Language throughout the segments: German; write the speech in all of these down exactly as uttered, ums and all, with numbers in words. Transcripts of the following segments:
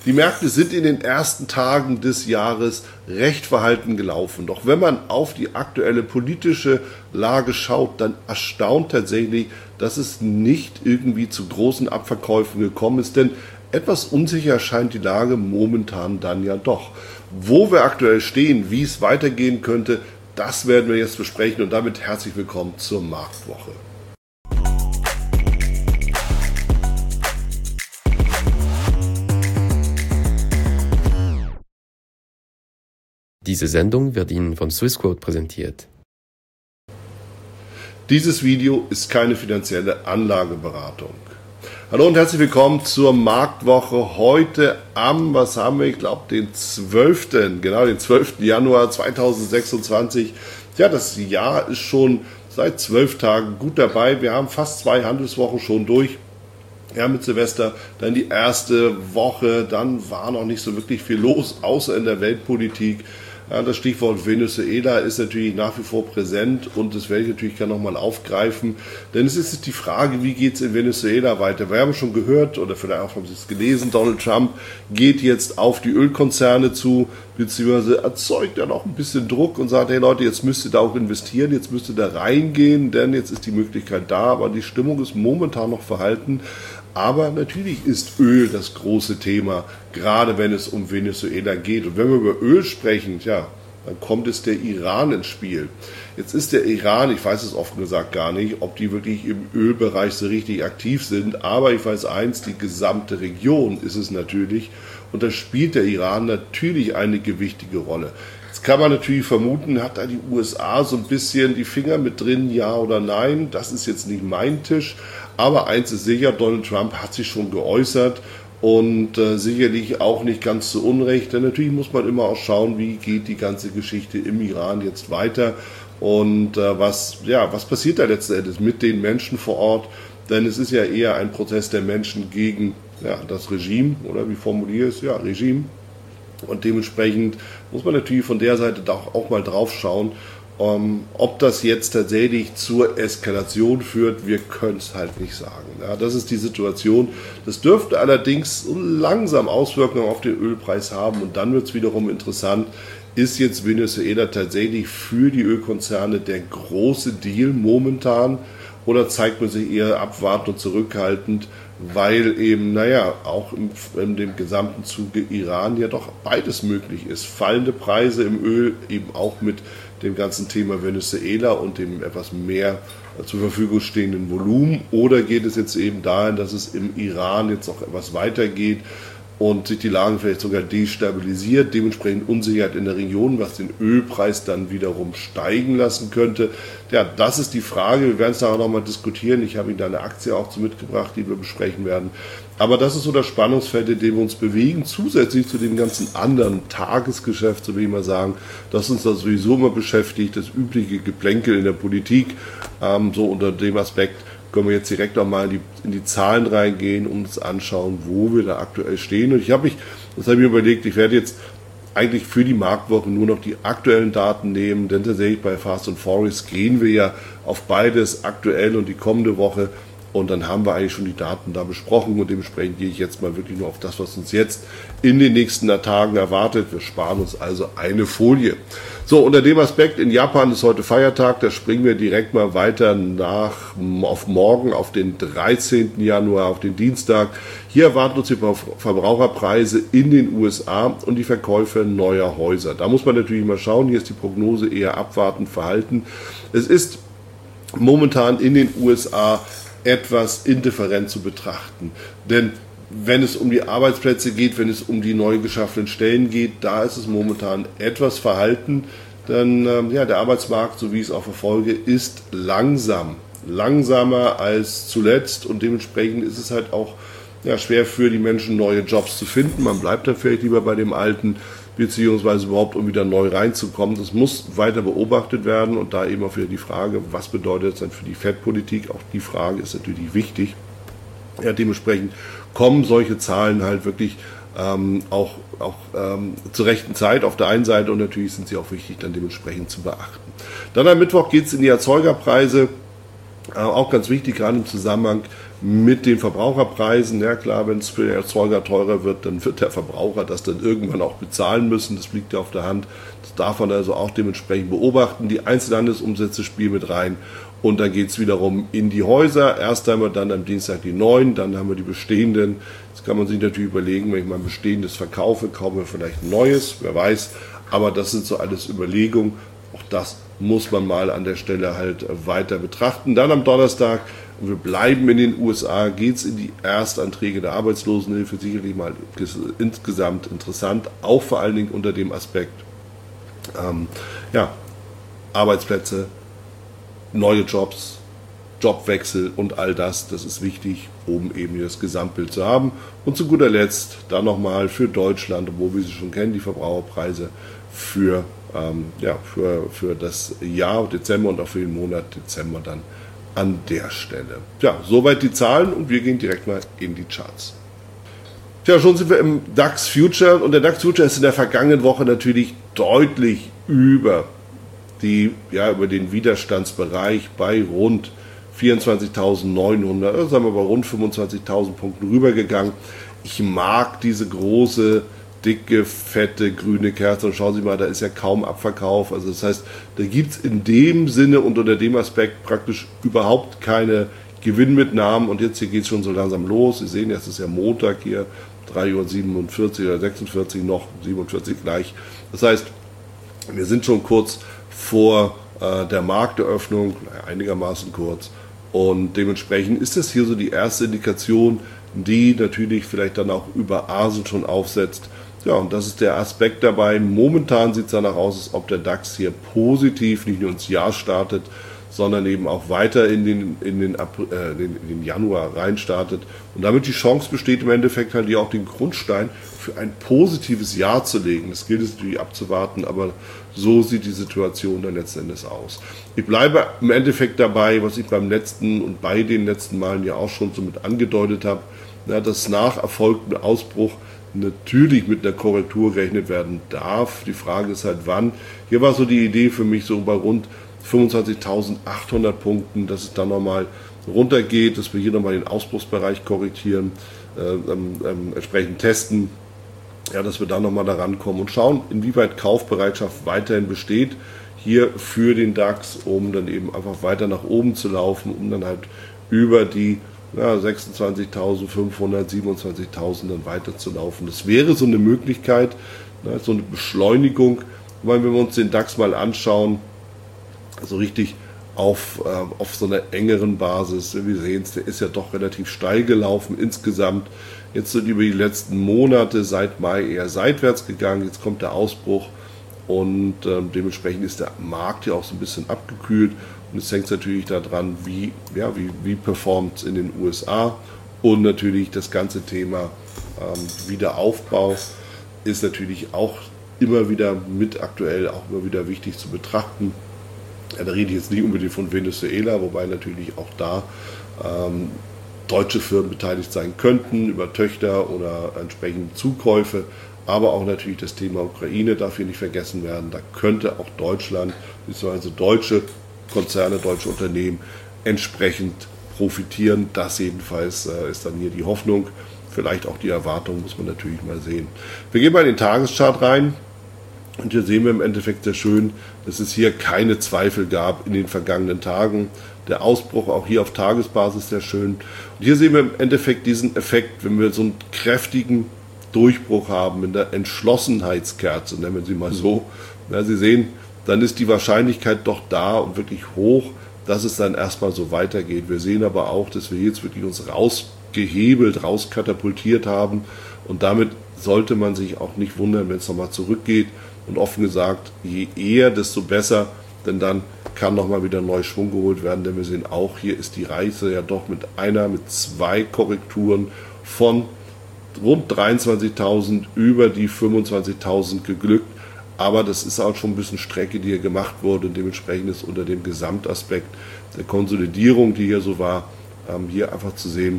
Die Märkte sind in den ersten Tagen des Jahres recht verhalten gelaufen. Doch wenn man auf die aktuelle politische Lage schaut, dann erstaunt tatsächlich, dass es nicht irgendwie zu großen Abverkäufen gekommen ist. Denn etwas unsicher scheint die Lage momentan dann ja doch. Wo wir aktuell stehen, wie es weitergehen könnte, das werden wir jetzt besprechen. Und damit herzlich willkommen zur Marktwoche. Diese Sendung wird Ihnen von Swissquote präsentiert. Dieses Video ist keine finanzielle Anlageberatung. Hallo und herzlich willkommen zur Marktwoche heute am, was haben wir, ich glaube den zwölften genau den zwölften Januar zweitausendsechsundzwanzig. Ja, das Jahr ist schon seit zwölf Tagen gut dabei. Wir haben fast zwei Handelswochen schon durch. Ja, mit Silvester, dann die erste Woche, dann war noch nicht so wirklich viel los, außer in der Weltpolitik. Ja, das Stichwort Venezuela ist natürlich nach wie vor präsent und das werde ich natürlich gerne nochmal aufgreifen, denn es ist die Frage, wie geht es in Venezuela weiter? Wir haben schon gehört, oder vielleicht auch haben Sie es gelesen, Donald Trump geht jetzt auf die Ölkonzerne zu, beziehungsweise erzeugt er noch ein bisschen Druck und sagt, hey Leute, jetzt müsst ihr da auch investieren, jetzt müsst ihr da reingehen, denn jetzt ist die Möglichkeit da, aber die Stimmung ist momentan noch verhalten. Aber natürlich ist Öl das große Thema, gerade wenn es um Venezuela geht. Und wenn wir über Öl sprechen, ja, dann kommt es der Iran ins Spiel. Jetzt ist der Iran, ich weiß es offen gesagt gar nicht, ob die wirklich im Ölbereich so richtig aktiv sind, aber ich weiß eins, die gesamte Region ist es natürlich und da spielt der Iran natürlich eine gewichtige Rolle. Jetzt kann man natürlich vermuten, hat da die U S A so ein bisschen die Finger mit drin, ja oder nein, das ist jetzt nicht mein Tisch. Aber eins ist sicher, Donald Trump hat sich schon geäußert und äh, sicherlich auch nicht ganz zu Unrecht. Denn natürlich muss man immer auch schauen, wie geht die ganze Geschichte im Iran jetzt weiter und äh, was, ja, was passiert da letzten Endes mit den Menschen vor Ort. Denn es ist ja eher ein Protest der Menschen gegen ja, das Regime, oder wie formuliere ich es? Ja, Regime. Und dementsprechend muss man natürlich von der Seite auch, auch mal drauf schauen, Um, ob das jetzt tatsächlich zur Eskalation führt, wir können es halt nicht sagen. Ja, das ist die Situation. Das dürfte allerdings langsam Auswirkungen auf den Ölpreis haben und dann wird es wiederum interessant, ist jetzt Venezuela tatsächlich für die Ölkonzerne der große Deal momentan oder zeigt man sich eher abwartend und zurückhaltend, weil eben, naja, auch im, in dem gesamten Zuge Iran ja doch beides möglich ist. Fallende Preise im Öl, eben auch mit dem ganzen Thema Venezuela und dem etwas mehr zur Verfügung stehenden Volumen, oder geht es jetzt eben dahin, dass es im Iran jetzt noch etwas weitergeht und sich die Lage vielleicht sogar destabilisiert, dementsprechend Unsicherheit in der Region, was den Ölpreis dann wiederum steigen lassen könnte. Ja, das ist die Frage, wir werden es nachher nochmal diskutieren, ich habe Ihnen da eine Aktie auch zu mitgebracht, die wir besprechen werden. Aber das ist so das Spannungsfeld, in dem wir uns bewegen, zusätzlich zu dem ganzen anderen Tagesgeschäft, so will ich mal sagen, das uns da sowieso immer beschäftigt, das übliche Geplänkel in der Politik, ähm, so unter dem Aspekt, können wir jetzt direkt auch mal in die, in die Zahlen reingehen und uns anschauen, wo wir da aktuell stehen. Und ich habe mich, das habe ich mir überlegt, ich werde jetzt eigentlich für die Marktwoche nur noch die aktuellen Daten nehmen, denn tatsächlich bei Fast and Furious gehen wir ja auf beides, aktuell und die kommende Woche. Und dann haben wir eigentlich schon die Daten da besprochen und dementsprechend gehe ich jetzt mal wirklich nur auf das, was uns jetzt in den nächsten Tagen erwartet. Wir sparen uns also eine Folie. So, unter dem Aspekt, in Japan ist heute Feiertag, da springen wir direkt mal weiter nach, auf morgen, auf den dreizehnten Januar, auf den Dienstag. Hier erwarten uns die Verbraucherpreise in den U S A und die Verkäufe neuer Häuser. Da muss man natürlich mal schauen, hier ist die Prognose eher abwartend verhalten. Es ist momentan in den U S A etwas indifferent zu betrachten. Denn wenn es um die Arbeitsplätze geht, wenn es um die neu geschaffenen Stellen geht, da ist es momentan etwas verhalten. Denn ähm, ja, der Arbeitsmarkt, so wie ich es auch verfolge, ist langsam. Langsamer als zuletzt und dementsprechend ist es halt auch ja, schwer für die Menschen, neue Jobs zu finden. Man bleibt dann vielleicht lieber bei dem Alten, beziehungsweise überhaupt, um wieder neu reinzukommen. Das muss weiter beobachtet werden und da eben auch wieder die Frage, was bedeutet es dann für die Fed-Politik? Auch die Frage ist natürlich wichtig. Ja, dementsprechend kommen solche Zahlen halt wirklich ähm, auch, auch ähm, zur rechten Zeit auf der einen Seite und natürlich sind sie auch wichtig, dann dementsprechend zu beachten. Dann am Mittwoch geht es in die Erzeugerpreise. Auch ganz wichtig, gerade im Zusammenhang mit den Verbraucherpreisen. Ja klar, wenn es für den Erzeuger teurer wird, dann wird der Verbraucher das dann irgendwann auch bezahlen müssen. Das liegt ja auf der Hand. Das darf man also auch dementsprechend beobachten. Die Einzelhandelsumsätze spielen mit rein. Und dann geht es wiederum in die Häuser. Erst haben wir dann am Dienstag die neuen, dann haben wir die bestehenden. Jetzt kann man sich natürlich überlegen, wenn ich mal ein bestehendes verkaufe, kaufen wir vielleicht ein neues, wer weiß. Aber das sind so alles Überlegungen. Auch das muss man mal an der Stelle halt weiter betrachten. Dann am Donnerstag, und wir bleiben in den U S A, geht es in die Erstanträge der Arbeitslosenhilfe. Sicherlich mal insgesamt interessant, auch vor allen Dingen unter dem Aspekt ähm, ja, Arbeitsplätze, neue Jobs, Jobwechsel und all das. Das ist wichtig, um eben das Gesamtbild zu haben. Und zu guter Letzt dann nochmal für Deutschland, obwohl wir sie schon kennen, die Verbraucherpreise für Ähm, ja, für, für das Jahr Dezember und auch für den Monat Dezember dann an der Stelle. Ja, soweit die Zahlen und wir gehen direkt mal in die Charts. Tja, schon sind wir im DAX Future und der DAX Future ist in der vergangenen Woche natürlich deutlich über, die, ja, über den Widerstandsbereich bei rund vierundzwanzigtausendneunhundert, also sagen wir bei rund fünfundzwanzigtausend Punkten rübergegangen. Ich mag diese große dicke, fette, grüne Kerze und schauen Sie mal, da ist ja kaum Abverkauf. Also das heißt, da gibt es in dem Sinne und unter dem Aspekt praktisch überhaupt keine Gewinnmitnahmen und jetzt hier geht es schon so langsam los. Sie sehen, jetzt ist ja Montag hier, drei Uhr siebenundvierzig oder sechsundvierzig noch, siebenundvierzig gleich. Das heißt, wir sind schon kurz vor äh, der Markteröffnung, einigermaßen kurz und dementsprechend ist das hier so die erste Indikation, die natürlich vielleicht dann auch über Asien schon aufsetzt. Ja, und das ist der Aspekt dabei. Momentan sieht es danach aus, als ob der DAX hier positiv nicht nur ins Jahr startet, sondern eben auch weiter in den, in den, April, äh, in den Januar rein startet. Und damit die Chance besteht, im Endeffekt halt hier auch den Grundstein für ein positives Jahr zu legen. Das gilt es natürlich abzuwarten, aber so sieht die Situation dann letzten Endes aus. Ich bleibe im Endeffekt dabei, was ich beim letzten und bei den letzten Malen ja auch schon so mit angedeutet habe, ja, dass nach erfolgtem Ausbruch natürlich mit einer Korrektur gerechnet werden darf. Die Frage ist halt wann. Hier war so die Idee für mich so bei rund fünfundzwanzigtausendachthundert Punkten, dass es dann nochmal runtergeht, dass wir hier nochmal den Ausbruchsbereich korrigieren, äh, ähm, entsprechend testen, ja, dass wir da nochmal da rankommen und schauen, inwieweit Kaufbereitschaft weiterhin besteht hier für den DAX, um dann eben einfach weiter nach oben zu laufen, um dann halt über die ja, sechsundzwanzigtausendfünfhundert, siebenundzwanzigtausend dann weiterzulaufen. Das wäre so eine Möglichkeit, ne, so eine Beschleunigung, weil wenn wir uns den DAX mal anschauen, so richtig auf, äh, auf so einer engeren Basis, wir sehen es, der ist ja doch relativ steil gelaufen insgesamt. Jetzt sind über die letzten Monate seit Mai eher seitwärts gegangen, jetzt kommt der Ausbruch und äh, dementsprechend ist der Markt ja auch so ein bisschen abgekühlt. Und es hängt natürlich daran, wie, ja, wie, wie performt es in den U S A und natürlich das ganze Thema ähm, Wiederaufbau ist natürlich auch immer wieder mit aktuell, auch immer wieder wichtig zu betrachten. Ja, da rede ich jetzt nicht unbedingt von Venezuela, wobei natürlich auch da ähm, deutsche Firmen beteiligt sein könnten über Töchter oder entsprechende Zukäufe. Aber auch natürlich das Thema Ukraine darf hier nicht vergessen werden. Da könnte auch Deutschland bzw. deutsche Konzerne, deutsche Unternehmen entsprechend profitieren. Das jedenfalls äh, ist dann hier die Hoffnung. Vielleicht auch die Erwartung, muss man natürlich mal sehen. Wir gehen mal in den Tageschart rein. Und hier sehen wir im Endeffekt sehr schön, dass es hier keine Zweifel gab in den vergangenen Tagen. Der Ausbruch auch hier auf Tagesbasis sehr schön. Und hier sehen wir im Endeffekt diesen Effekt, wenn wir so einen kräftigen Durchbruch haben in der Entschlossenheitskerze, nennen wir sie mal so. Ja, Sie sehen, dann ist die Wahrscheinlichkeit doch da und wirklich hoch, dass es dann erstmal so weitergeht. Wir sehen aber auch, dass wir jetzt wirklich uns rausgehebelt, rauskatapultiert haben und damit sollte man sich auch nicht wundern, wenn es nochmal zurückgeht und offen gesagt, je eher, desto besser, denn dann kann nochmal wieder neu Schwung geholt werden, denn wir sehen auch, hier ist die Reise ja doch mit einer, mit zwei Korrekturen von rund dreiundzwanzigtausend über die fünfundzwanzigtausend geglückt. Aber das ist auch schon ein bisschen Strecke, die hier gemacht wurde. Und dementsprechend ist unter dem Gesamtaspekt der Konsolidierung, die hier so war, ähm, hier einfach zu sehen,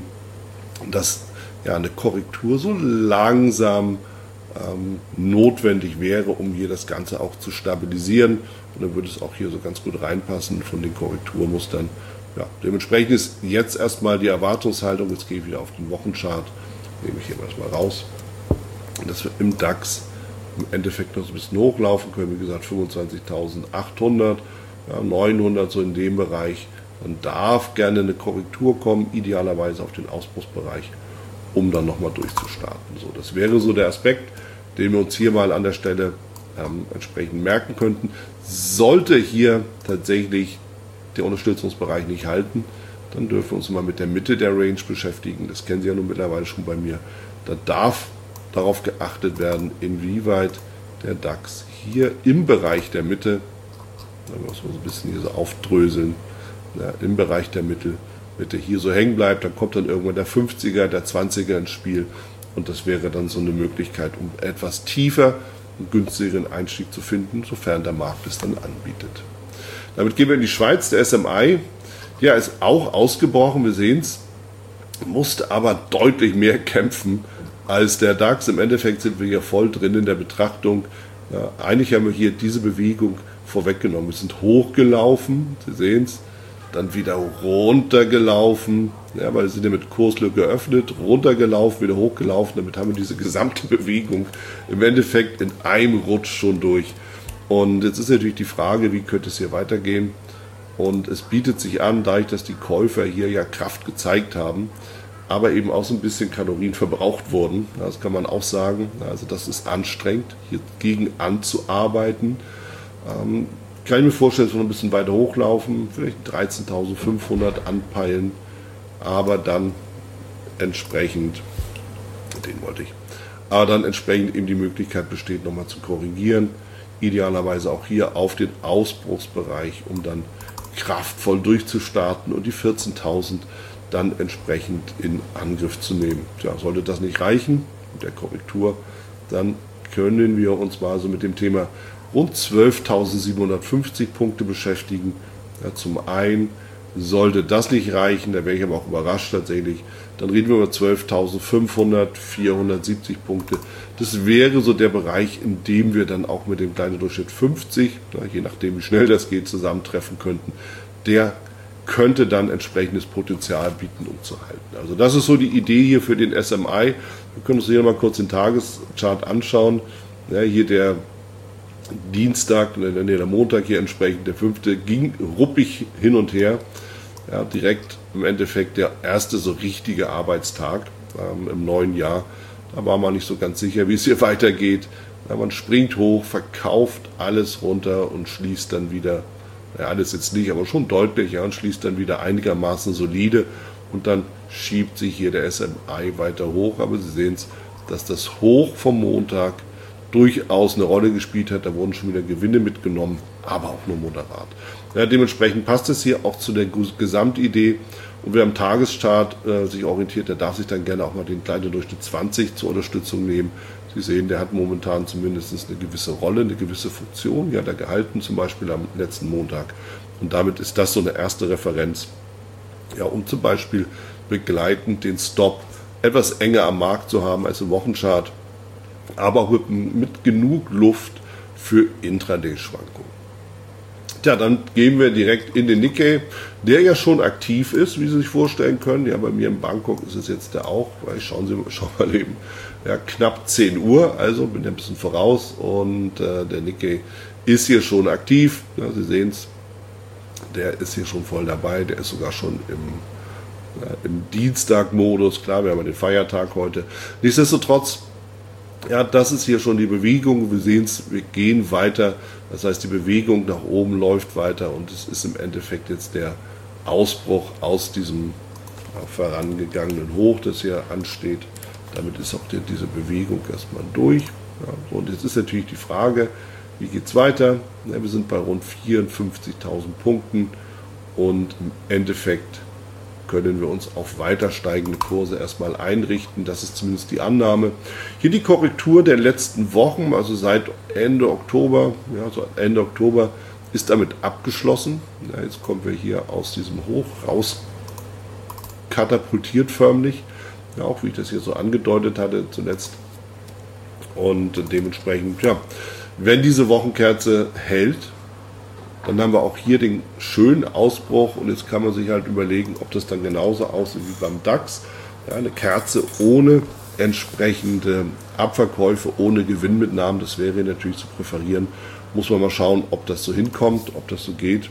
dass ja eine Korrektur so langsam ähm, notwendig wäre, um hier das Ganze auch zu stabilisieren. Und dann würde es auch hier so ganz gut reinpassen von den Korrekturmustern, Ja, dementsprechend ist jetzt erstmal die Erwartungshaltung, jetzt gehe ich wieder auf den Wochenchart, nehme ich hier erstmal raus, dass wir im DAX im Endeffekt noch so ein bisschen hochlaufen können, wie gesagt fünfundzwanzigtausendachthundert, ja, neunhundert so in dem Bereich. Dann darf gerne eine Korrektur kommen, idealerweise auf den Ausbruchsbereich, um dann nochmal durchzustarten. So, das wäre so der Aspekt, den wir uns hier mal an der Stelle ähm, entsprechend merken könnten. Sollte hier tatsächlich der Unterstützungsbereich nicht halten, dann dürfen wir uns mal mit der Mitte der Range beschäftigen. Das kennen Sie ja nun mittlerweile schon bei mir. Da darf darauf geachtet werden, inwieweit der DAX hier im Bereich der Mitte, da muss man so ein bisschen hier so aufdröseln, ja, im Bereich der Mitte, Mitte hier so hängen bleibt, dann kommt dann irgendwann der fünfziger, der zwanziger ins Spiel und das wäre dann so eine Möglichkeit, um etwas tiefer einen günstigeren Einstieg zu finden, sofern der Markt es dann anbietet. Damit gehen wir in die Schweiz. Der S M I, ja, ist auch ausgebrochen, wir sehen es, musste aber deutlich mehr kämpfen als der DAX. Im Endeffekt sind wir hier voll drin in der Betrachtung. Ja, eigentlich haben wir hier diese Bewegung vorweggenommen. Wir sind hochgelaufen, Sie sehen es, dann wieder runtergelaufen, ja, weil wir sind ja mit Kurslücke geöffnet, runtergelaufen, wieder hochgelaufen. Damit haben wir diese gesamte Bewegung im Endeffekt in einem Rutsch schon durch. Und jetzt ist natürlich die Frage, wie könnte es hier weitergehen? Und es bietet sich an, dadurch, dass die Käufer hier ja Kraft gezeigt haben, aber eben auch so ein bisschen Kalorien verbraucht wurden. Das kann man auch sagen. Also das ist anstrengend, hier gegen anzuarbeiten. Ähm, kann ich mir vorstellen, dass wir noch ein bisschen weiter hochlaufen, vielleicht dreizehntausendfünfhundert anpeilen, aber dann entsprechend, den wollte ich, aber dann entsprechend eben die Möglichkeit besteht, nochmal zu korrigieren. Idealerweise auch hier auf den Ausbruchsbereich, um dann kraftvoll durchzustarten und die vierzehntausend dann entsprechend in Angriff zu nehmen. Tja, sollte das nicht reichen mit der Korrektur, dann können wir uns mal so mit dem Thema rund zwölftausendsiebenhundertfünfzig Punkte beschäftigen. Ja, zum einen sollte das nicht reichen, da wäre ich aber auch überrascht tatsächlich, dann reden wir über zwölftausendfünfhundert, vierhundertsiebzig Punkte. Das wäre so der Bereich, in dem wir dann auch mit dem kleinen Durchschnitt fünfzig, je nachdem wie schnell das geht, zusammentreffen könnten. Der könnte dann entsprechendes Potenzial bieten, um zu halten. Also das ist so die Idee hier für den S M I. Wir können uns hier mal kurz den Tageschart anschauen. Ja, hier der Dienstag, nee, der Montag hier entsprechend, der fünfte, ging ruppig hin und her. Ja, direkt im Endeffekt der erste so richtige Arbeitstag ähm, im neuen Jahr. Da war man nicht so ganz sicher, wie es hier weitergeht. Ja, man springt hoch, verkauft alles runter und schließt dann wieder, ja, alles jetzt nicht, aber schon deutlich, ja, und schließt dann wieder einigermaßen solide. Und dann schiebt sich hier der S M I weiter hoch. Aber Sie sehen es, dass das Hoch vom Montag durchaus eine Rolle gespielt hat. Da wurden schon wieder Gewinne mitgenommen, aber auch nur moderat. Ja, dementsprechend passt es hier auch zu der Gesamtidee. Und wer am Tageschart äh, sich orientiert, der darf sich dann gerne auch mal den kleinen Durchschnitt zwanzig zur Unterstützung nehmen. Sie sehen, der hat momentan zumindest eine gewisse Rolle, eine gewisse Funktion. Die hat er gehalten, zum Beispiel am letzten Montag. Und damit ist das so eine erste Referenz, ja, um zum Beispiel begleitend den Stop etwas enger am Markt zu haben als im Wochenchart, aber auch mit, mit genug Luft für Intraday-Schwankungen. Tja, dann gehen wir direkt in den Nikkei, der ja schon aktiv ist, wie Sie sich vorstellen können. Ja, bei mir in Bangkok ist es jetzt der auch, weil schauen Sie schauen mal eben, ja, knapp zehn Uhr, also bin ja ein bisschen voraus und äh, der Nikkei ist hier schon aktiv. Ja, Sie sehen es, der ist hier schon voll dabei, der ist sogar schon im, ja, im Dienstag-Modus. Klar, wir haben ja den Feiertag heute. Nichtsdestotrotz, ja, das ist hier schon die Bewegung. Wir sehen es, wir gehen weiter. Das heißt, die Bewegung nach oben läuft weiter und es ist im Endeffekt jetzt der Ausbruch aus diesem ja, vorangegangenen Hoch, das hier ansteht. Damit ist auch die, diese Bewegung erstmal durch. Ja, und jetzt ist natürlich die Frage, wie geht es weiter? Ja, wir sind bei rund vierundfünfzigtausend Punkten und im Endeffekt können wir uns auf weiter steigende Kurse erstmal einrichten. Das ist zumindest die Annahme. Hier die Korrektur der letzten Wochen, also seit Ende Oktober, ja, so Ende Oktober ist damit abgeschlossen. Ja, jetzt kommen wir hier aus diesem Hoch raus, katapultiert förmlich, ja, auch wie ich das hier so angedeutet hatte zuletzt. Und dementsprechend, ja, wenn diese Wochenkerze hält, Dann haben wir auch hier den schönen Ausbruch und jetzt kann man sich halt überlegen, ob das dann genauso aussieht wie beim DAX. Ja, eine Kerze ohne entsprechende Abverkäufe, ohne Gewinnmitnahmen, das wäre natürlich zu präferieren. Muss man mal schauen, ob das so hinkommt, ob das so geht.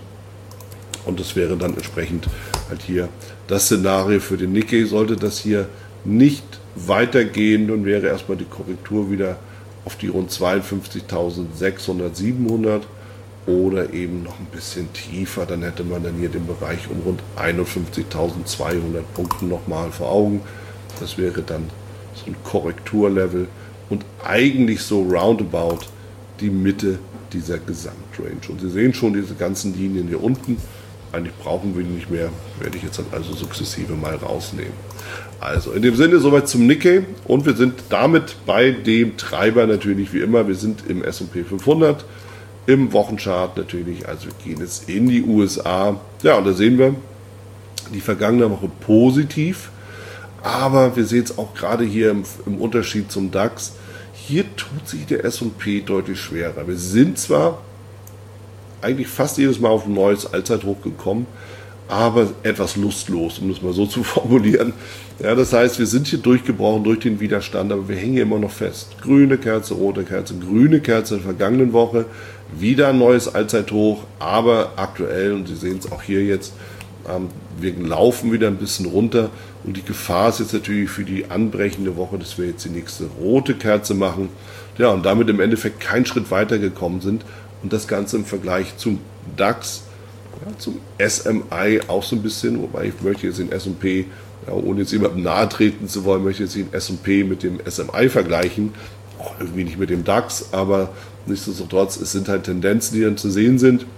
Und das wäre dann entsprechend halt hier das Szenario für den Nikkei. Sollte das hier nicht weitergehen, dann wäre erstmal die Korrektur wieder auf die rund zweiundfünfzigtausendsechshundert, siebenhundert oder eben noch ein bisschen tiefer. Dann hätte man dann hier den Bereich um rund einundfünfzigtausendzweihundert Punkten nochmal vor Augen. Das wäre dann so ein Korrekturlevel und eigentlich so roundabout die Mitte dieser Gesamtrange. Und Sie sehen schon diese ganzen Linien hier unten. Eigentlich brauchen wir die nicht mehr, werde ich jetzt dann also sukzessive mal rausnehmen. Also in dem Sinne soweit zum Nikkei und wir sind damit bei dem Treiber natürlich wie immer. Wir sind im S und P fünfhundert, im Wochenchart natürlich, also wir gehen jetzt in die U S A. Ja, und da sehen wir die vergangene Woche positiv, aber wir sehen es auch gerade hier im, im Unterschied zum DAX. Hier tut sich der S und P deutlich schwerer. Wir sind zwar eigentlich fast jedes Mal auf ein neues Allzeithoch gekommen, aber etwas lustlos, um das mal so zu formulieren. Ja, das heißt, wir sind hier durchgebrochen durch den Widerstand, aber wir hängen hier immer noch fest. Grüne Kerze, rote Kerze, grüne Kerze in der vergangenen Woche, wieder ein neues Allzeithoch, aber aktuell, und Sie sehen es auch hier jetzt, ähm, wir laufen wieder ein bisschen runter und die Gefahr ist jetzt natürlich für die anbrechende Woche, dass wir jetzt die nächste rote Kerze machen, ja, und damit im Endeffekt keinen Schritt weiter gekommen sind und das Ganze im Vergleich zum DAX, ja, zum S M I auch so ein bisschen, wobei ich möchte jetzt den S und P, ja, ohne jetzt jemandem nahe treten zu wollen, möchte jetzt den S und P mit dem S M I vergleichen, auch irgendwie nicht mit dem DAX, aber nichtsdestotrotz, es sind halt Tendenzen, die dann zu sehen sind.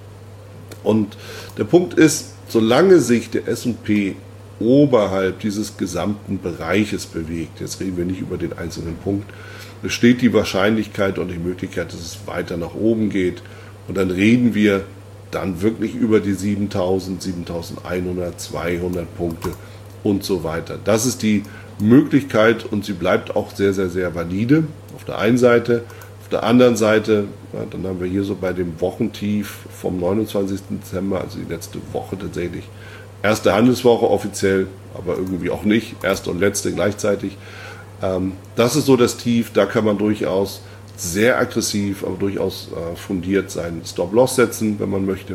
Und der Punkt ist, solange sich der S und P oberhalb dieses gesamten Bereiches bewegt, jetzt reden wir nicht über den einzelnen Punkt, besteht die Wahrscheinlichkeit und die Möglichkeit, dass es weiter nach oben geht. Und dann reden wir dann wirklich über die siebentausend, siebentausendeinhundert, zweihundert Punkte und so weiter. Das ist die Möglichkeit und sie bleibt auch sehr, sehr, sehr valide auf der einen Seite. Auf der anderen Seite, ja, dann haben wir hier so bei dem Wochentief vom neunundzwanzigsten Dezember, also die letzte Woche tatsächlich, erste Handelswoche offiziell, aber irgendwie auch nicht, erste und letzte gleichzeitig. Ähm, das ist so das Tief, da kann man durchaus sehr aggressiv, aber durchaus äh, fundiert seinen Stop-Loss setzen, wenn man möchte.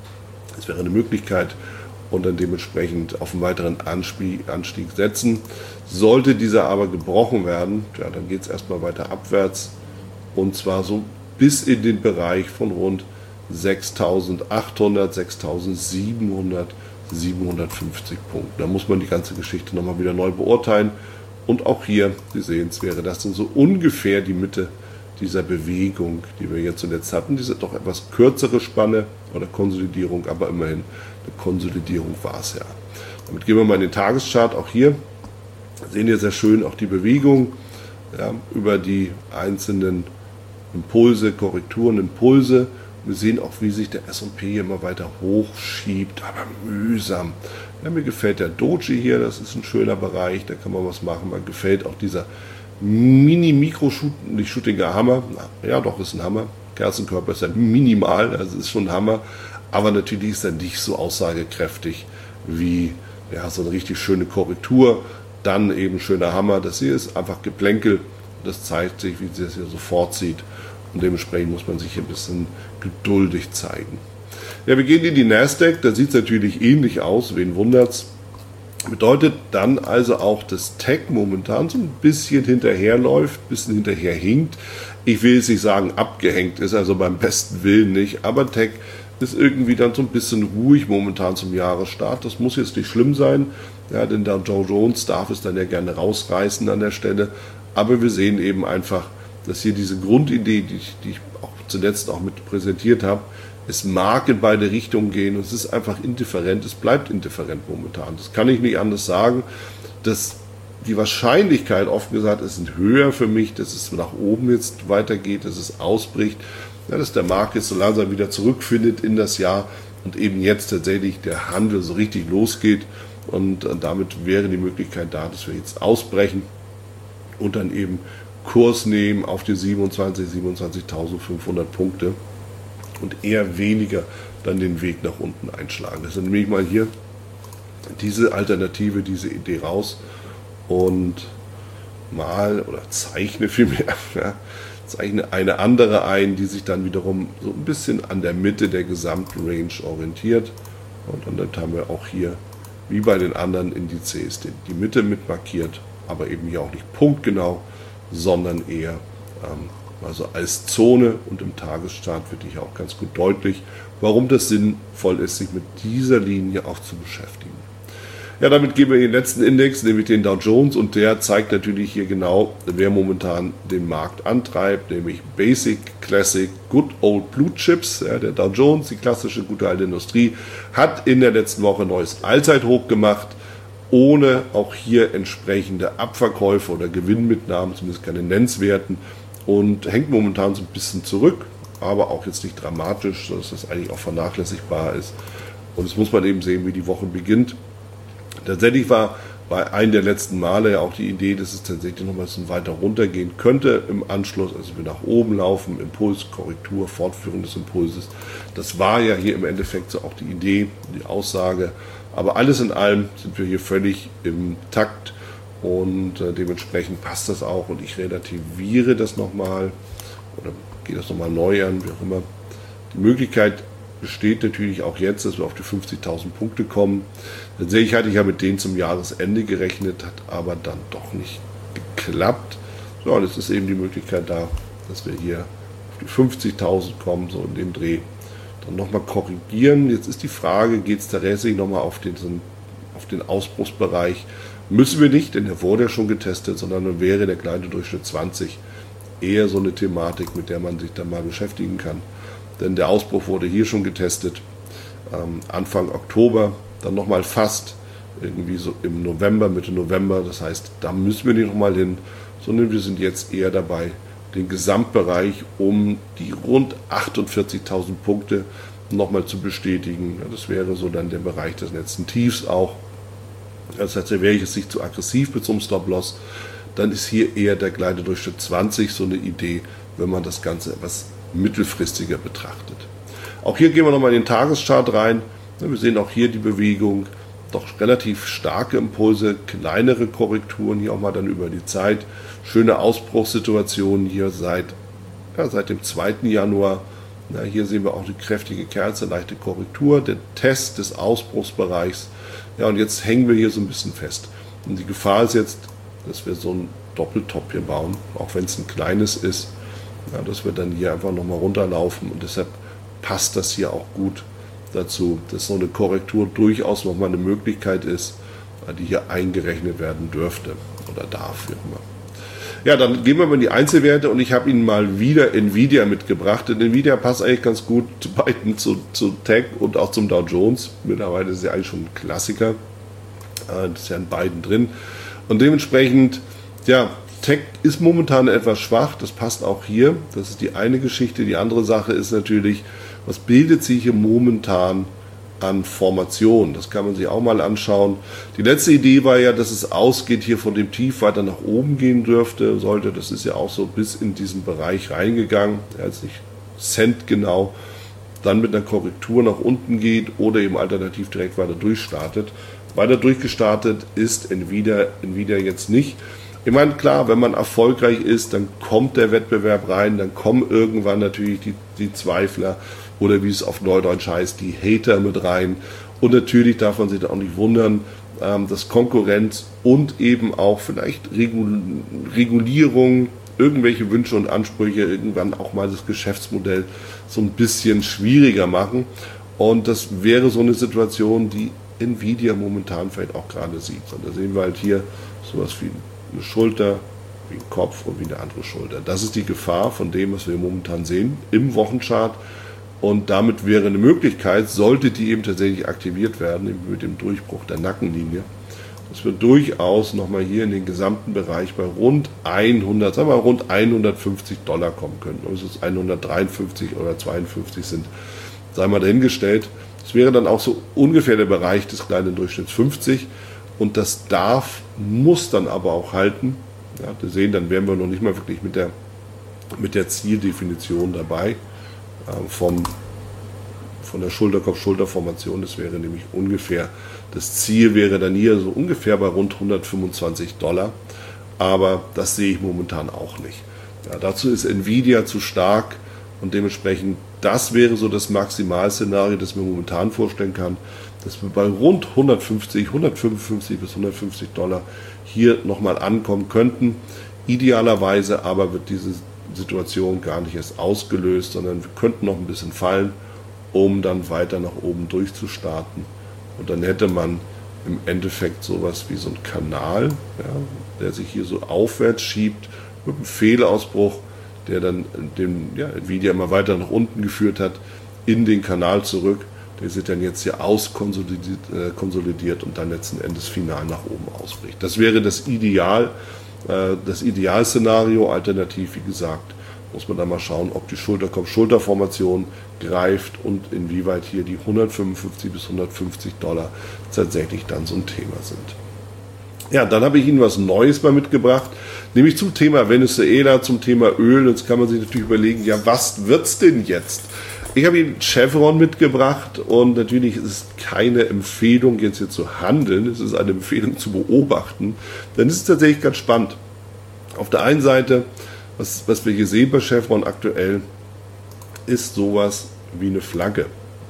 Das wäre eine Möglichkeit und dann dementsprechend auf einen weiteren Anstieg, Anstieg setzen. Sollte dieser aber gebrochen werden, ja, dann geht es erstmal weiter abwärts und zwar so bis in den Bereich von rund sechstausendachthundert, sechstausendsiebenhundert, siebenhundertfünfzig Punkten. Da muss man die ganze Geschichte nochmal wieder neu beurteilen. Und auch hier, Sie sehen es, wäre das dann so ungefähr die Mitte dieser Bewegung, die wir jetzt zuletzt hatten. Diese doch etwas kürzere Spanne oder Konsolidierung, aber immerhin eine Konsolidierung war es ja. Damit gehen wir mal in den Tageschart. Auch hier sehen wir sehr schön auch die Bewegung, ja, über die einzelnen Impulse, Korrekturen, Impulse. Wir sehen auch, wie sich der S und P immer weiter hochschiebt, aber mühsam. Ja, mir gefällt der Doji hier, das ist ein schöner Bereich, da kann man was machen. Mir gefällt auch dieser Mini-Mikro-Shooting, nicht shootinger Hammer. Na, ja, doch, ist ein Hammer. Kerzenkörper ist ja minimal, also ist schon ein Hammer. Aber natürlich ist er nicht so aussagekräftig wie ja, so eine richtig schöne Korrektur. Dann eben schöner Hammer. Das hier ist einfach Geplänkel. Das zeigt sich, wie es hier so vorzieht. Und dementsprechend muss man sich hier ein bisschen geduldig zeigen. Ja, wir gehen in die Nasdaq. Da sieht es natürlich ähnlich aus. Wen wundert's? Bedeutet dann also auch, dass Tech momentan so ein bisschen hinterherläuft, ein bisschen hinterher hinkt. Ich will jetzt nicht sagen, abgehängt ist, also beim besten Willen nicht. Aber Tech ist irgendwie dann so ein bisschen ruhig momentan zum Jahresstart. Das muss jetzt nicht schlimm sein, ja, denn der Dow Jones darf es dann ja gerne rausreißen an der Stelle. Aber wir sehen eben einfach, dass hier diese Grundidee, die ich, die ich auch zuletzt auch mit präsentiert habe, es mag in beide Richtungen gehen und es ist einfach indifferent, es bleibt indifferent momentan. Das kann ich nicht anders sagen. Dass die Wahrscheinlichkeit, offen gesagt, ist höher für mich, dass es nach oben jetzt weitergeht, dass es ausbricht, ja, dass der Markt jetzt so langsam wieder zurückfindet in das Jahr und eben jetzt tatsächlich der Handel so richtig losgeht und damit wäre die Möglichkeit da, dass wir jetzt ausbrechen und dann eben Kurs nehmen auf die siebenundzwanzig, siebenundzwanzigtausendfünfhundert Punkte. und eher weniger dann den Weg nach unten einschlagen. Deshalb nehme ich mal hier diese Alternative, diese Idee raus und mal oder zeichne vielmehr, ja, zeichne eine andere ein, die sich dann wiederum so ein bisschen an der Mitte der gesamten Range orientiert. Und dann haben wir auch hier, wie bei den anderen Indizes, die Mitte mit markiert, aber eben hier auch nicht punktgenau, sondern eher ähm, also als Zone, und im Tageschart wird hier auch ganz gut deutlich, warum das sinnvoll ist, sich mit dieser Linie auch zu beschäftigen. Ja, damit gehen wir in den letzten Index, nämlich den Dow Jones, und der zeigt natürlich hier genau, wer momentan den Markt antreibt, nämlich Basic, Classic, Good Old Blue Chips. Ja, der Dow Jones, die klassische gute alte Industrie, hat in der letzten Woche ein neues Allzeithoch gemacht, ohne auch hier entsprechende Abverkäufe oder Gewinnmitnahmen, zumindest keine nennenswerten, und hängt momentan so ein bisschen zurück, aber auch jetzt nicht dramatisch, sodass das eigentlich auch vernachlässigbar ist. Und es muss man eben sehen, wie die Woche beginnt. Tatsächlich war bei einem der letzten Male ja auch die Idee, dass es tatsächlich noch mal ein bisschen weiter runtergehen könnte im Anschluss, also wir nach oben laufen, Impuls, Korrektur, Fortführung des Impulses. Das war ja hier im Endeffekt so auch die Idee, die Aussage. Aber alles in allem sind wir hier völlig im Takt und äh, dementsprechend passt das auch, und ich relativiere das nochmal oder gehe das nochmal neu an, wie auch immer. Die Möglichkeit besteht natürlich auch jetzt, dass wir auf die fünfzigtausend Punkte kommen. Tatsächlich hatte ich ja mit denen zum Jahresende gerechnet, hat aber dann doch nicht geklappt. So, und es ist eben die Möglichkeit da, dass wir hier auf die fünfzigtausend kommen, so in dem Dreh. Dann nochmal korrigieren. Jetzt ist die Frage, geht es tatsächlich nochmal auf den, auf den Ausbruchsbereich? Müssen wir nicht, denn der wurde ja schon getestet, sondern dann wäre der kleine Durchschnitt zwanzig eher so eine Thematik, mit der man sich dann mal beschäftigen kann. Denn der Ausbruch wurde hier schon getestet, ähm, Anfang Oktober, dann nochmal fast irgendwie so im November, Mitte November. Das heißt, da müssen wir nicht nochmal hin, sondern wir sind jetzt eher dabei, den Gesamtbereich um die rund achtundvierzigtausend Punkte nochmal zu bestätigen. Ja, das wäre so dann der Bereich des letzten Tiefs auch. Das heißt, da wäre ich jetzt nicht zu aggressiv mit so einem Stop-Loss. Dann ist hier eher der kleine Durchschnitt zwanzig so eine Idee, wenn man das Ganze etwas mittelfristiger betrachtet. Auch hier gehen wir nochmal in den Tageschart rein. Wir sehen auch hier die Bewegung, doch relativ starke Impulse, kleinere Korrekturen hier auch mal dann über die Zeit. Schöne Ausbruchssituationen hier seit, ja, seit dem zweiten Januar. Ja, hier sehen wir auch eine kräftige Kerze, leichte Korrektur, der Test des Ausbruchsbereichs. Ja, und jetzt hängen wir hier so ein bisschen fest. Und die Gefahr ist jetzt, dass wir so einen Doppeltop hier bauen, auch wenn es ein kleines ist. Ja, dass wir dann hier einfach nochmal runterlaufen, und deshalb passt das hier auch gut dazu, dass so eine Korrektur durchaus nochmal eine Möglichkeit ist, die hier eingerechnet werden dürfte oder darf. Wie auch immer. Ja, dann gehen wir mal in die Einzelwerte, und ich habe Ihnen mal wieder Nvidia mitgebracht. Denn Nvidia passt eigentlich ganz gut zu beiden, zu, zu Tech und auch zum Dow Jones. Mittlerweile ist ja eigentlich schon ein Klassiker. Das ist ja in beiden drin. Und dementsprechend, ja, Tech ist momentan etwas schwach, das passt auch hier. Das ist die eine Geschichte. Die andere Sache ist natürlich, was bildet sich hier momentan an Formation? Das kann man sich auch mal anschauen. Die letzte Idee war ja, dass es ausgeht hier von dem Tief weiter nach oben gehen dürfte, sollte. Das ist ja auch so bis in diesen Bereich reingegangen. Ja, jetzt nicht Cent genau. Dann mit einer Korrektur nach unten geht oder eben alternativ direkt weiter durchstartet. Weiter durchgestartet ist Nvidia, Nvidia jetzt nicht. Ich meine, klar, wenn man erfolgreich ist, dann kommt der Wettbewerb rein, dann kommen irgendwann natürlich die, die Zweifler oder wie es auf Neudeutsch heißt, die Hater mit rein. Und natürlich darf man sich da auch nicht wundern, ähm, dass Konkurrenz und eben auch vielleicht Regul- Regulierung, irgendwelche Wünsche und Ansprüche irgendwann auch mal das Geschäftsmodell so ein bisschen schwieriger machen. Und das wäre so eine Situation, die Nvidia momentan vielleicht auch gerade sieht. Und da sehen wir halt hier sowas wie eine Schulter, wie ein Kopf und wie eine andere Schulter. Das ist die Gefahr von dem, was wir momentan sehen im Wochenchart. Und damit wäre eine Möglichkeit, sollte die eben tatsächlich aktiviert werden, eben mit dem Durchbruch der Nackenlinie, dass wir durchaus nochmal hier in den gesamten Bereich bei rund hundert, sagen wir mal rund hundertfünfzig Dollar kommen können. Ob es jetzt hundertdreiundfünfzig oder zweiundfünfzig sind, sei mal dahingestellt. Das wäre dann auch so ungefähr der Bereich des kleinen Durchschnitts fünfzig. Und das darf, muss dann aber auch halten. Ja, wir sehen, dann wären wir noch nicht mal wirklich mit der, mit der Zieldefinition dabei. Äh, vom von der Schulterkopf-Schulter-Formation. Das wäre nämlich ungefähr, das Ziel wäre dann hier so ungefähr bei rund hundertfünfundzwanzig Dollar. Aber das sehe ich momentan auch nicht. Ja, dazu ist Nvidia zu stark und dementsprechend, das wäre so das Maximalszenario, das ich mir momentan vorstellen kann, dass wir bei rund hundertfünfzig, hundertfünfundfünfzig bis hundertfünfzig Dollar hier nochmal ankommen könnten. Idealerweise aber wird diese Situation gar nicht erst ausgelöst, sondern wir könnten noch ein bisschen fallen, um dann weiter nach oben durchzustarten. Und dann hätte man im Endeffekt sowas wie so ein Kanal, ja, der sich hier so aufwärts schiebt, mit einem Fehlausbruch, der dann den ja, Nvidia immer weiter nach unten geführt hat, in den Kanal zurück. Der sich dann jetzt hier auskonsolidiert äh, konsolidiert und dann letzten Endes final nach oben ausbricht. Das wäre das Ideal, äh, das Idealszenario. Alternativ, wie gesagt, muss man dann mal schauen, ob die Schulterkopf-Schulter-Formation greift und inwieweit hier die hundertfünfundfünfzig bis hundertfünfzig Dollar tatsächlich dann so ein Thema sind. Ja, dann habe ich Ihnen was Neues mal mitgebracht, nämlich zum Thema Venezuela, zum Thema Öl. Jetzt kann man sich natürlich überlegen, ja, was wird's denn jetzt? Ich habe Ihnen Chevron mitgebracht und natürlich ist es keine Empfehlung, jetzt hier zu handeln, es ist eine Empfehlung zu beobachten, denn es ist tatsächlich ganz spannend. Auf der einen Seite, was, was wir hier sehen bei Chevron aktuell, ist sowas wie eine Flagge.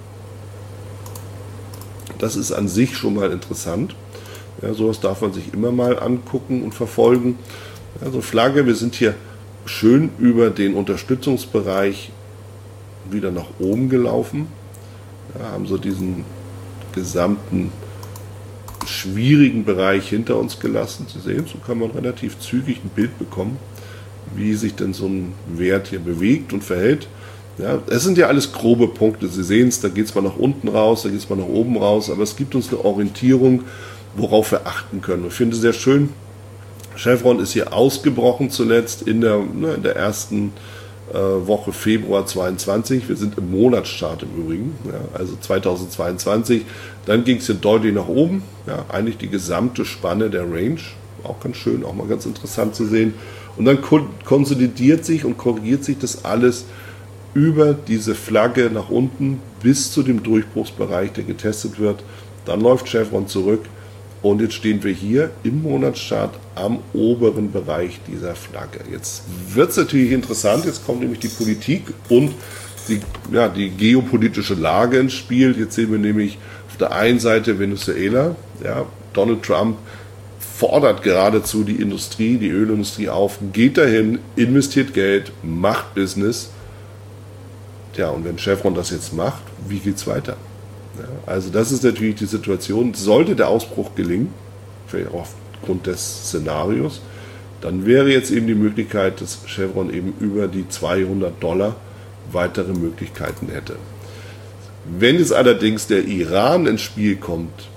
Das ist an sich schon mal interessant. Ja, sowas darf man sich immer mal angucken und verfolgen. Also Flagge, wir sind hier schön über den Unterstützungsbereich wieder nach oben gelaufen. Ja, haben so diesen gesamten schwierigen Bereich hinter uns gelassen. Sie sehen, so kann man relativ zügig ein Bild bekommen, wie sich denn so ein Wert hier bewegt und verhält. Ja, es sind ja alles grobe Punkte. Sie sehen es, da geht es mal nach unten raus, da geht es mal nach oben raus, aber es gibt uns eine Orientierung, worauf wir achten können. Ich finde es sehr schön, Chevron ist hier ausgebrochen zuletzt in der, ne, in der ersten äh, Woche Februar zweiundzwanzig. Wir sind im Monatschart im Übrigen, ja, also zweitausendzweiundzwanzig. Dann ging es hier deutlich nach oben, ja, eigentlich die gesamte Spanne der Range, auch ganz schön, auch mal ganz interessant zu sehen. Und dann konsolidiert sich und korrigiert sich das alles über diese Flagge nach unten bis zu dem Durchbruchsbereich, der getestet wird. Dann läuft Chevron zurück und jetzt stehen wir hier im Monatschart am oberen Bereich dieser Flagge. Jetzt wird es natürlich interessant, jetzt kommt nämlich die Politik und die, ja, die geopolitische Lage ins Spiel. Jetzt sehen wir nämlich auf der einen Seite Venezuela, ja, Donald Trump fordert geradezu die Industrie, die Ölindustrie auf, geht dahin, investiert Geld, macht Business. Ja, und wenn Chevron das jetzt macht, wie geht es weiter? Ja, also das ist natürlich die Situation. Sollte der Ausbruch gelingen, vielleicht auch aufgrund des Szenarios, dann wäre jetzt eben die Möglichkeit, dass Chevron eben über die zweihundert Dollar weitere Möglichkeiten hätte. Wenn jetzt allerdings der Iran ins Spiel kommt,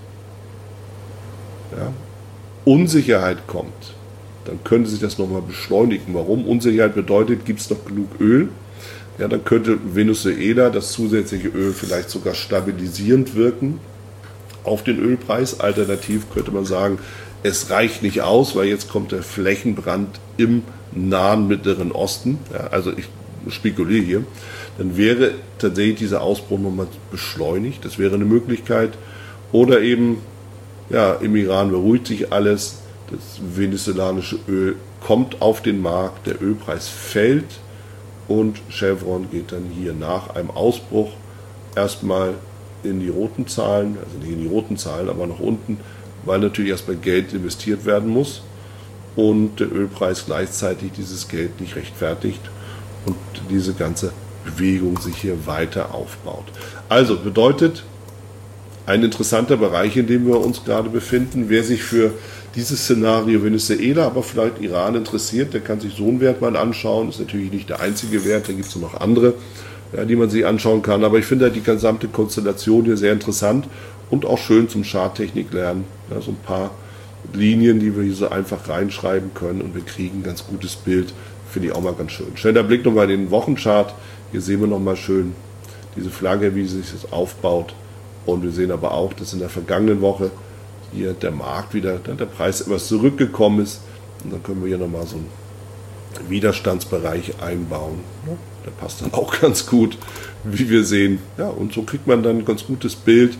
ja, Unsicherheit kommt, dann könnte sich das nochmal beschleunigen. Warum? Unsicherheit bedeutet, gibt es noch genug Öl? Ja, dann könnte Venezuela das zusätzliche Öl vielleicht sogar stabilisierend wirken auf den Ölpreis. Alternativ könnte man sagen, es reicht nicht aus, weil jetzt kommt der Flächenbrand im nahen Mittleren Osten. Ja, also ich spekuliere hier. Dann wäre tatsächlich dieser Ausbruch nochmal beschleunigt. Das wäre eine Möglichkeit. Oder eben, ja, im Iran beruhigt sich alles. Das venezolanische Öl kommt auf den Markt, der Ölpreis fällt. Und Chevron geht dann hier nach einem Ausbruch erstmal in die roten Zahlen, also nicht in die roten Zahlen, aber nach unten, weil natürlich erstmal Geld investiert werden muss und der Ölpreis gleichzeitig dieses Geld nicht rechtfertigt und diese ganze Bewegung sich hier weiter aufbaut. Also bedeutet, ein interessanter Bereich, in dem wir uns gerade befinden. Wer sich für dieses Szenario Venezuela, aber vielleicht Iran interessiert, der kann sich so einen Wert mal anschauen. Das ist natürlich nicht der einzige Wert, da gibt es noch andere, ja, die man sich anschauen kann. Aber ich finde halt die gesamte Konstellation hier sehr interessant und auch schön zum Charttechnik lernen. Ja, so ein paar Linien, die wir hier so einfach reinschreiben können und wir kriegen ein ganz gutes Bild. Finde ich auch mal ganz schön. Schneller Blick nochmal in den Wochenchart. Hier sehen wir nochmal schön diese Flagge, wie sie sich das aufbaut. Und wir sehen aber auch, dass in der vergangenen Woche hier der Markt wieder, der Preis etwas zurückgekommen ist. Und dann können wir hier nochmal so einen Widerstandsbereich einbauen. Der passt dann auch ganz gut, wie wir sehen. Ja, und so kriegt man dann ein ganz gutes Bild,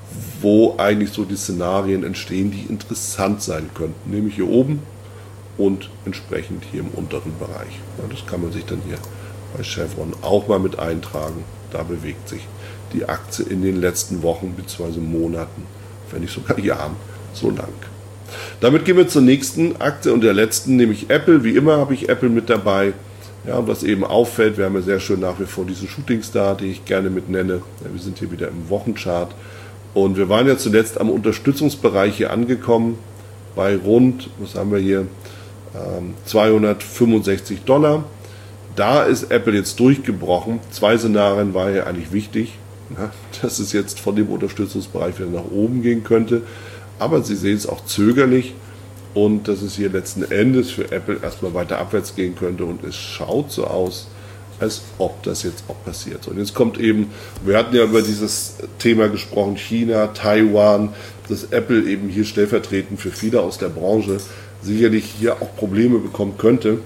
wo eigentlich so die Szenarien entstehen, die interessant sein könnten. Nämlich hier oben und entsprechend hier im unteren Bereich. Ja, das kann man sich dann hier bei Chevron auch mal mit eintragen. Da bewegt sich die Aktie in den letzten Wochen bzw. Monaten, wenn nicht sogar Jahren, so lang. Damit gehen wir zur nächsten Aktie und der letzten, nämlich Apple. Wie immer habe ich Apple mit dabei. Ja, und was eben auffällt, wir haben ja sehr schön nach wie vor diesen Shootingstar, die ich gerne mit nenne. Ja, wir sind hier wieder im Wochenchart. Und wir waren ja zuletzt am Unterstützungsbereich hier angekommen, bei rund, was haben wir hier, ähm, zweihundertfünfundsechzig Dollar. Da ist Apple jetzt durchgebrochen. Zwei Szenarien war hier eigentlich wichtig, ja, dass es jetzt von dem Unterstützungsbereich wieder nach oben gehen könnte. Aber Sie sehen es auch zögerlich und dass es hier letzten Endes für Apple erstmal weiter abwärts gehen könnte und es schaut so aus, als ob das jetzt auch passiert. Und jetzt kommt eben, wir hatten ja über dieses Thema gesprochen, China, Taiwan, dass Apple eben hier stellvertretend für viele aus der Branche sicherlich hier auch Probleme bekommen könnte.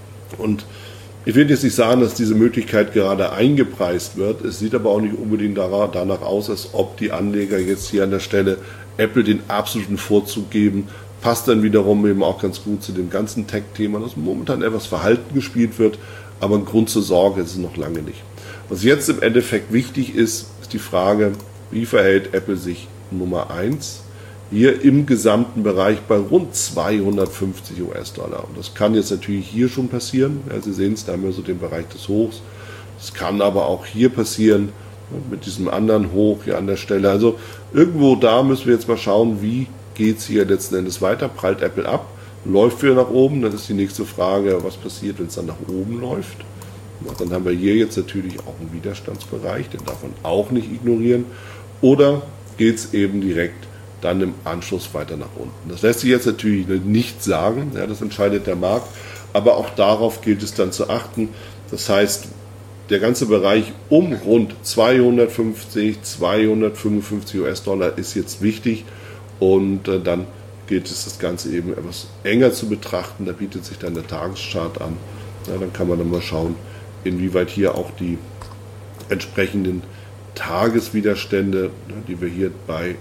Und ich will jetzt nicht sagen, dass diese Möglichkeit gerade eingepreist wird. Es sieht aber auch nicht unbedingt danach aus, als ob die Anleger jetzt hier an der Stelle Apple den absoluten Vorzug geben. Passt dann wiederum eben auch ganz gut zu dem ganzen Tech-Thema, das momentan etwas verhalten gespielt wird, aber ein Grund zur Sorge ist es noch lange nicht. Was jetzt im Endeffekt wichtig ist, ist die Frage, wie verhält Apple sich Nummer eins hier im gesamten Bereich bei rund zweihundertfünfzig US-Dollar. Und das kann jetzt natürlich hier schon passieren. Ja, Sie sehen es, da haben wir so den Bereich des Hochs. Das kann aber auch hier passieren, mit diesem anderen Hoch hier an der Stelle. Also irgendwo da müssen wir jetzt mal schauen, wie geht es hier letzten Endes weiter. Prallt Apple ab, läuft wieder nach oben. Dann ist die nächste Frage, was passiert, wenn es dann nach oben läuft. Und dann haben wir hier jetzt natürlich auch einen Widerstandsbereich, den darf man auch nicht ignorieren. Oder geht es eben direkt dann im Anschluss weiter nach unten. Das lässt sich jetzt natürlich nicht sagen, ja, das entscheidet der Markt, aber auch darauf gilt es dann zu achten. Das heißt, der ganze Bereich um rund zweihundertfünfzig, zweihundertfünfundfünfzig US-Dollar ist jetzt wichtig und äh, dann gilt es, das Ganze eben etwas enger zu betrachten. Da bietet sich dann der Tageschart an. Ja, dann kann man dann mal schauen, inwieweit hier auch die entsprechenden Tageswiderstände, die wir hier bei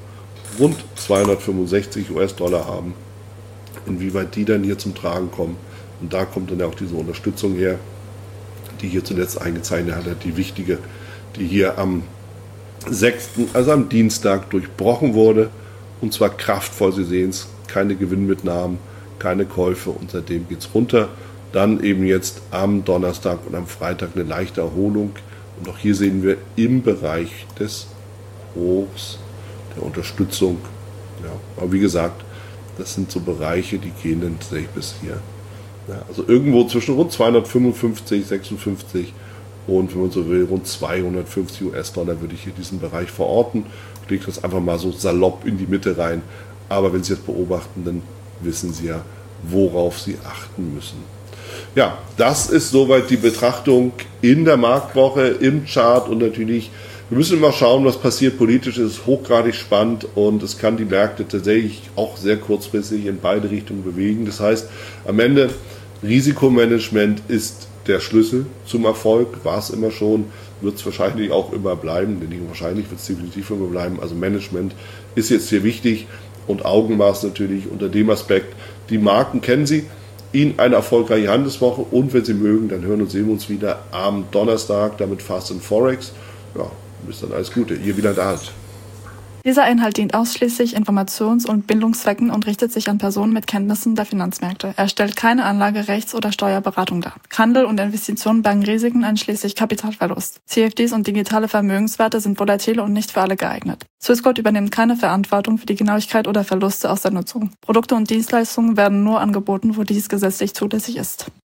rund zweihundertfünfundsechzig US-Dollar haben, inwieweit die dann hier zum Tragen kommen. Und da kommt dann auch diese Unterstützung her, die hier zuletzt eingezeichnet hat, die wichtige, die hier am sechsten, also am Dienstag durchbrochen wurde. Und zwar kraftvoll, Sie sehen es, keine Gewinnmitnahmen, keine Käufe und seitdem geht es runter. Dann eben jetzt am Donnerstag und am Freitag eine leichte Erholung. Und auch hier sehen wir im Bereich des Hochs der Unterstützung. Ja, aber wie gesagt, das sind so Bereiche, die gehen dann tatsächlich bis hier. Ja, also irgendwo zwischen rund zweihundertfünfundfünfzig, sechsundfünfzig und, wenn man so will, rund zweihundertfünfzig US-Dollar würde ich hier diesen Bereich verorten. Ich lege das einfach mal so salopp in die Mitte rein. Aber wenn Sie jetzt beobachten, dann wissen Sie ja, worauf Sie achten müssen. Ja, das ist soweit die Betrachtung in der Marktwoche, im Chart und natürlich, wir müssen mal schauen, was passiert. Politisch ist es hochgradig spannend und es kann die Märkte tatsächlich auch sehr kurzfristig in beide Richtungen bewegen. Das heißt, am Ende, Risikomanagement ist der Schlüssel zum Erfolg, war es immer schon, wird es wahrscheinlich auch immer bleiben, denn nicht wahrscheinlich wird es definitiv immer bleiben. Also Management ist jetzt hier wichtig und Augenmaß natürlich unter dem Aspekt. Die Marken kennen Sie. Ihnen eine erfolgreiche Handelswoche und wenn Sie mögen, dann hören und sehen wir uns wieder am Donnerstag, damit Fast and Forex. Ja, bis dann, alles Gute, ihr wieder da. Dieser Inhalt dient ausschließlich Informations- und Bildungszwecken und richtet sich an Personen mit Kenntnissen der Finanzmärkte. Er stellt keine Anlage-, Rechts- oder Steuerberatung dar. Handel und Investitionen bergen Risiken einschließlich Kapitalverlust. C F Ds und digitale Vermögenswerte sind volatile und nicht für alle geeignet. Swissquote übernimmt keine Verantwortung für die Genauigkeit oder Verluste aus der Nutzung. Produkte und Dienstleistungen werden nur angeboten, wo dies gesetzlich zulässig ist.